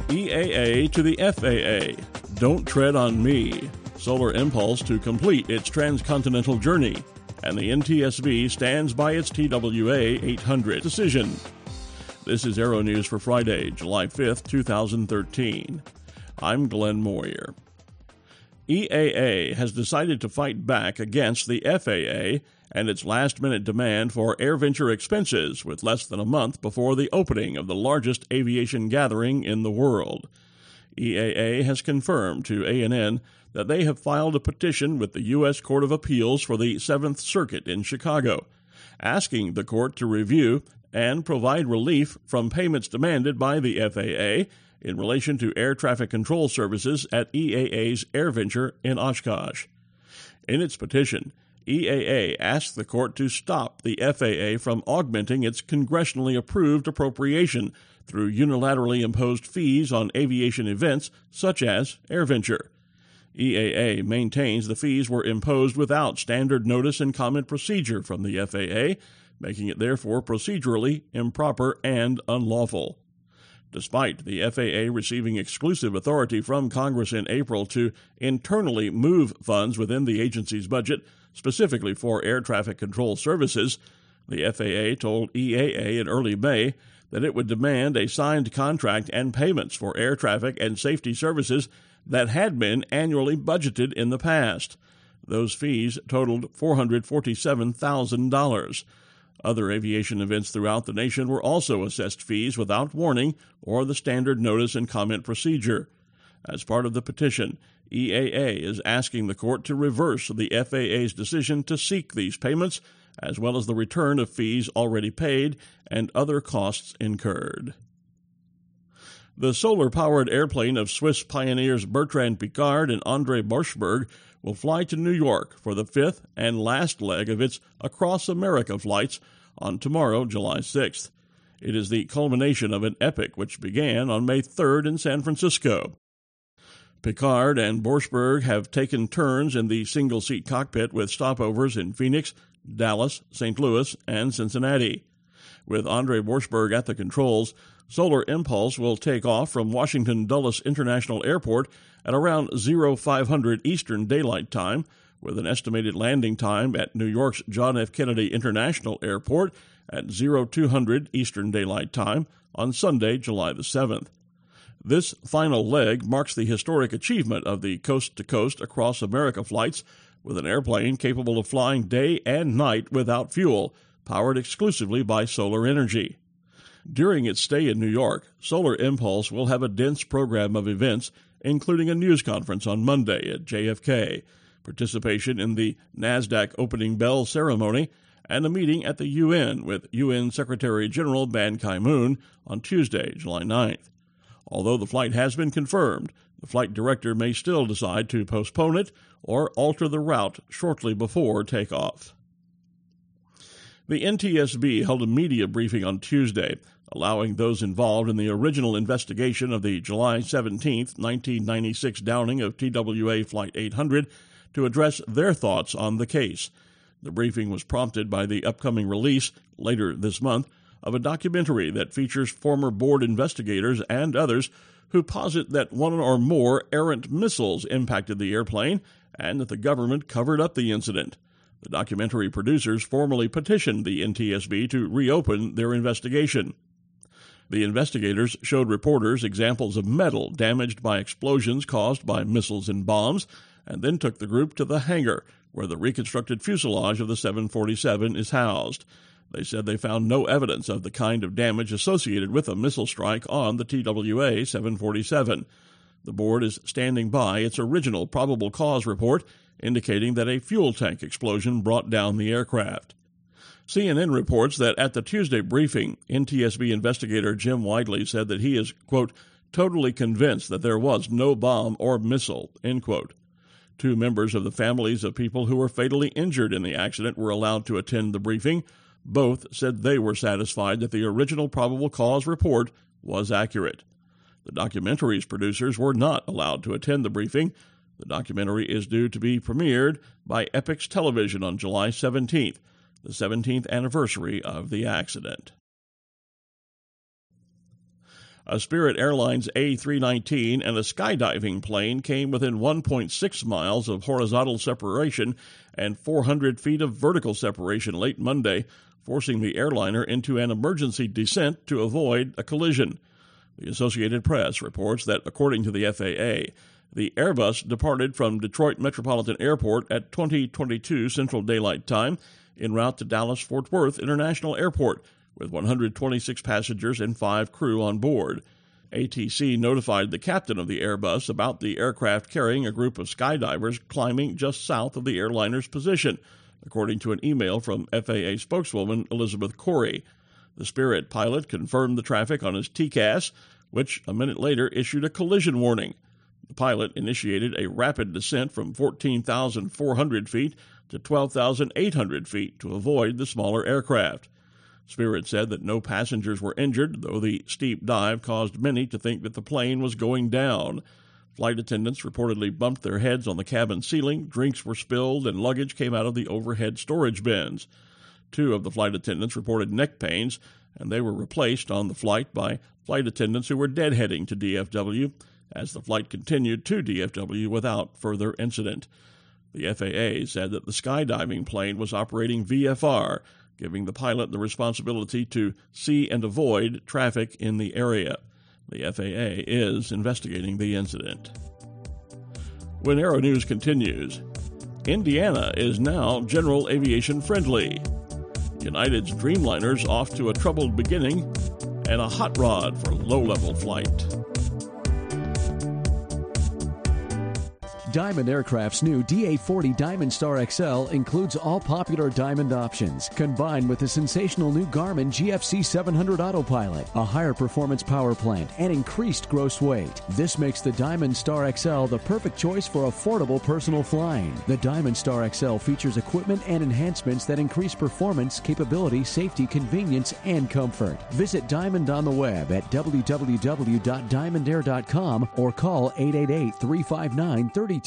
EAA to the FAA. Don't tread on me. Solar Impulse to complete its transcontinental journey. And the NTSB stands by its TWA 800 decision. This is Aero News for Friday, July 5th, 2013. I'm Glenn Moyer. EAA has decided to fight back against the FAA and its last-minute demand for AirVenture expenses with less than a month before the opening of the largest aviation gathering in the world. EAA has confirmed to ANN that they have filed a petition with the U.S. Court of Appeals for the Seventh Circuit in Chicago, asking the court to review and provide relief from payments demanded by the FAA in relation to air traffic control services at EAA's AirVenture in Oshkosh. In its petition, EAA asked the court to stop the FAA from augmenting its congressionally approved appropriation through unilaterally imposed fees on aviation events such as AirVenture. EAA maintains the fees were imposed without standard notice and comment procedure from the FAA, making it therefore procedurally improper and unlawful. Despite the FAA receiving exclusive authority from Congress in April to internally move funds within the agency's budget specifically for air traffic control services, the FAA told EAA in early May that it would demand a signed contract and payments for air traffic and safety services that had been annually budgeted in the past. Those fees totaled $447,000. Other aviation events throughout the nation were also assessed fees without warning or the standard notice and comment procedure. As part of the petition, EAA is asking the court to reverse the FAA's decision to seek these payments, as well as the return of fees already paid and other costs incurred. The solar-powered airplane of Swiss pioneers Bertrand Piccard and André Borschberg will fly to New York for the fifth and last leg of its Across America flights on tomorrow, July 6th. It is the culmination of an epic which began on May 3rd in San Francisco. Piccard and Borschberg have taken turns in the single-seat cockpit with stopovers in Phoenix, Dallas, St. Louis, and Cincinnati. With André Borschberg at the controls, Solar Impulse will take off from Washington Dulles International Airport at around 0500 Eastern Daylight Time, with an estimated landing time at New York's John F. Kennedy International Airport at 0200 Eastern Daylight Time on Sunday, July the 7th. This final leg marks the historic achievement of the coast-to-coast Across America flights, with an airplane capable of flying day and night without fuel, powered exclusively by solar energy. During its stay in New York, Solar Impulse will have a dense program of events, including a news conference on Monday at JFK, participation in the NASDAQ opening bell ceremony, and a meeting at the UN with UN Secretary-General Ban Ki-moon on Tuesday, July 9th. Although the flight has been confirmed, the flight director may still decide to postpone it or alter the route shortly before takeoff. The NTSB held a media briefing on Tuesday, allowing those involved in the original investigation of the July 17, 1996 downing of TWA Flight 800 to address their thoughts on the case. The briefing was prompted by the upcoming release, later this month, of a documentary that features former board investigators and others who posit that one or more errant missiles impacted the airplane and that the government covered up the incident. The documentary producers formally petitioned the NTSB to reopen their investigation. The investigators showed reporters examples of metal damaged by explosions caused by missiles and bombs, and then took the group to the hangar where the reconstructed fuselage of the 747 is housed. They said they found no evidence of the kind of damage associated with a missile strike on the TWA 747. The board is standing by its original probable cause report, indicating that a fuel tank explosion brought down the aircraft. CNN reports that at the Tuesday briefing, NTSB investigator Jim Widley said that he is, quote, totally convinced that there was no bomb or missile, end quote. Two members of the families of people who were fatally injured in the accident were allowed to attend the briefing. Both said they were satisfied that the original probable cause report was accurate. The documentary's producers were not allowed to attend the briefing. The documentary is due to be premiered by Epix Television on July 17th, the 17th anniversary of the accident. A Spirit Airlines A319 and a skydiving plane came within 1.6 miles of horizontal separation and 400 feet of vertical separation late Monday, forcing the airliner into an emergency descent to avoid a collision. The Associated Press reports that, according to the FAA, the Airbus departed from Detroit Metropolitan Airport at 20:22 Central Daylight Time en route to Dallas-Fort Worth International Airport, with 126 passengers and 5 crew on board. ATC notified the captain of the Airbus about the aircraft carrying a group of skydivers climbing just south of the airliner's position, according to an email from FAA spokeswoman Elizabeth Corey. The Spirit pilot confirmed the traffic on his TCAS, which a minute later issued a collision warning. The pilot initiated a rapid descent from 14,400 feet to 12,800 feet to avoid the smaller aircraft. Spirit said that no passengers were injured, though the steep dive caused many to think that the plane was going down. Flight attendants reportedly bumped their heads on the cabin ceiling, drinks were spilled, and luggage came out of the overhead storage bins. 2 of the flight attendants reported neck pains, and they were replaced on the flight by flight attendants who were deadheading to DFW, as the flight continued to DFW without further incident. The FAA said that the skydiving plane was operating VFR, giving the pilot the responsibility to see and avoid traffic in the area. The FAA is investigating the incident. When Aero News continues, Indiana is now general aviation friendly. United's Dreamliner's off to a troubled beginning, and a hot rod for low-level flight. Diamond Aircraft's new DA-40 Diamond Star XL includes all popular Diamond options, combined with the sensational new Garmin GFC 700 Autopilot, a higher performance power plant, and increased gross weight. This makes the Diamond Star XL the perfect choice for affordable personal flying. The Diamond Star XL features equipment and enhancements that increase performance, capability, safety, convenience, and comfort. Visit Diamond on the web at www.diamondair.com or call 888-359-3220.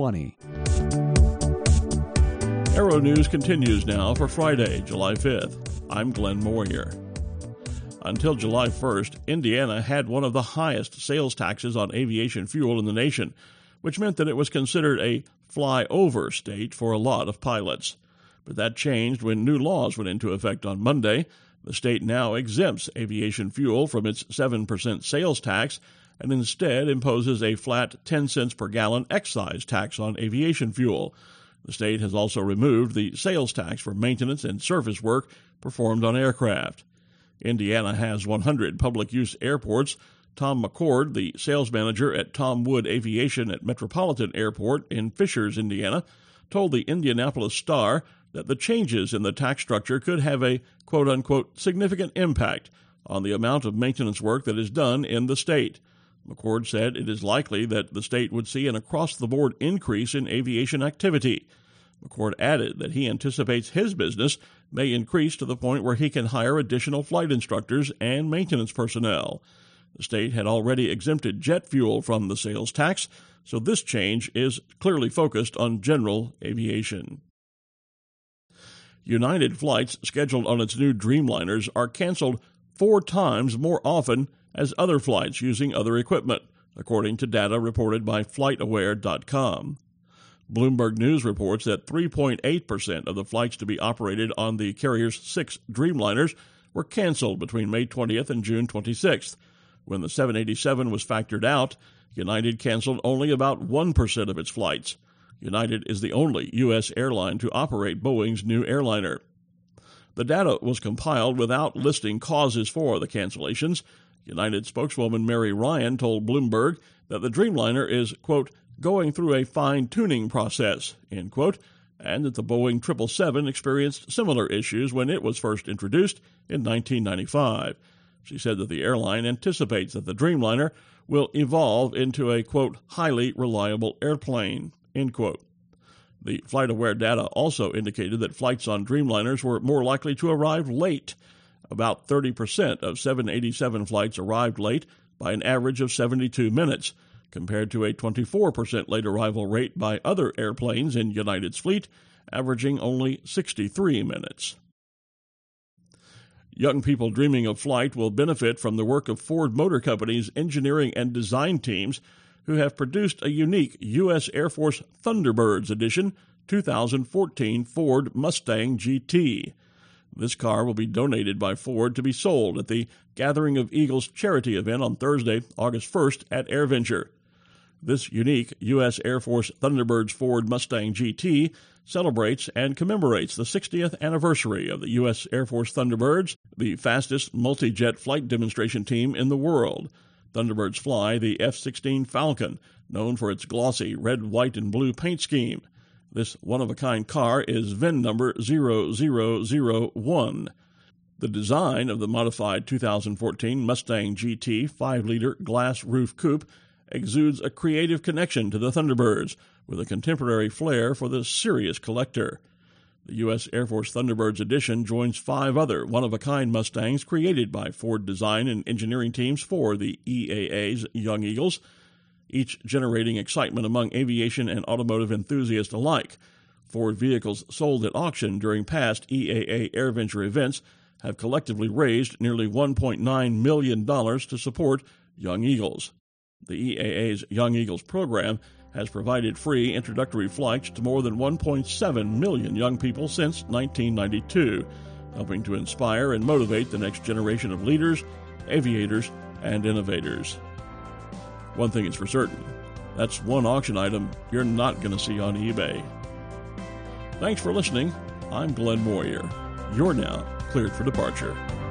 Aero News continues now for Friday, July 5th. I'm Glenn Moyer. Until July 1st, Indiana had one of the highest sales taxes on aviation fuel in the nation, which meant that it was considered a fly-over state for a lot of pilots. But that changed when new laws went into effect on Monday. The state now exempts aviation fuel from its 7% sales tax and instead imposes a flat 10 cents per gallon excise tax on aviation fuel. The state has also removed the sales tax for maintenance and service work performed on aircraft. Indiana has 100 public-use airports. Tom McCord, the sales manager at Tom Wood Aviation at Metropolitan Airport in Fishers, Indiana, told the Indianapolis Star that the changes in the tax structure could have a quote-unquote significant impact on the amount of maintenance work that is done in the state. McCord said it is likely that the state would see an across-the-board increase in aviation activity. McCord added that he anticipates his business may increase to the point where he can hire additional flight instructors and maintenance personnel. The state had already exempted jet fuel from the sales tax, so this change is clearly focused on general aviation. United flights scheduled on its new Dreamliners are canceled 4 times more often as other flights using other equipment, according to data reported by FlightAware.com. Bloomberg News reports that 3.8% of the flights to be operated on the carrier's 6 Dreamliners were canceled between May 20th and June 26th. When the 787 was factored out, United canceled only about 1% of its flights. United is the only U.S. airline to operate Boeing's new airliner. The data was compiled without listing causes for the cancellations. United spokeswoman Mary Ryan told Bloomberg that the Dreamliner is, quote, going through a fine-tuning process, end quote, and that the Boeing 777 experienced similar issues when it was first introduced in 1995. She said that the airline anticipates that the Dreamliner will evolve into a, quote, highly reliable airplane, end quote. The FlightAware data also indicated that flights on Dreamliners were more likely to arrive late. About 30% of 787 flights arrived late by an average of 72 minutes, compared to a 24% late arrival rate by other airplanes in United's fleet, averaging only 63 minutes. Young people dreaming of flight will benefit from the work of Ford Motor Company's engineering and design teams, who have produced a unique U.S. Air Force Thunderbirds Edition 2014 Ford Mustang GT. This car will be donated by Ford to be sold at the Gathering of Eagles charity event on Thursday, August 1st at AirVenture. This unique U.S. Air Force Thunderbirds Ford Mustang GT celebrates and commemorates the 60th anniversary of the U.S. Air Force Thunderbirds, the fastest multi-jet flight demonstration team in the world. Thunderbirds fly the F-16 Falcon, known for its glossy red, white, and blue paint scheme. This one-of-a-kind car is VIN number 0001. The design of the modified 2014 Mustang GT 5-liter glass roof coupe exudes a creative connection to the Thunderbirds, with a contemporary flair for the serious collector. The U.S. Air Force Thunderbirds Edition joins 5 other one-of-a-kind Mustangs created by Ford design and engineering teams for the EAA's Young Eagles, each generating excitement among aviation and automotive enthusiasts alike. Ford vehicles sold at auction during past EAA AirVenture events have collectively raised nearly $1.9 million to support Young Eagles. The EAA's Young Eagles program has provided free introductory flights to more than 1.7 million young people since 1992, helping to inspire and motivate the next generation of leaders, aviators, and innovators. One thing is for certain, that's one auction item you're not going to see on eBay. Thanks for listening. I'm Glenn Moyer. You're now cleared for departure.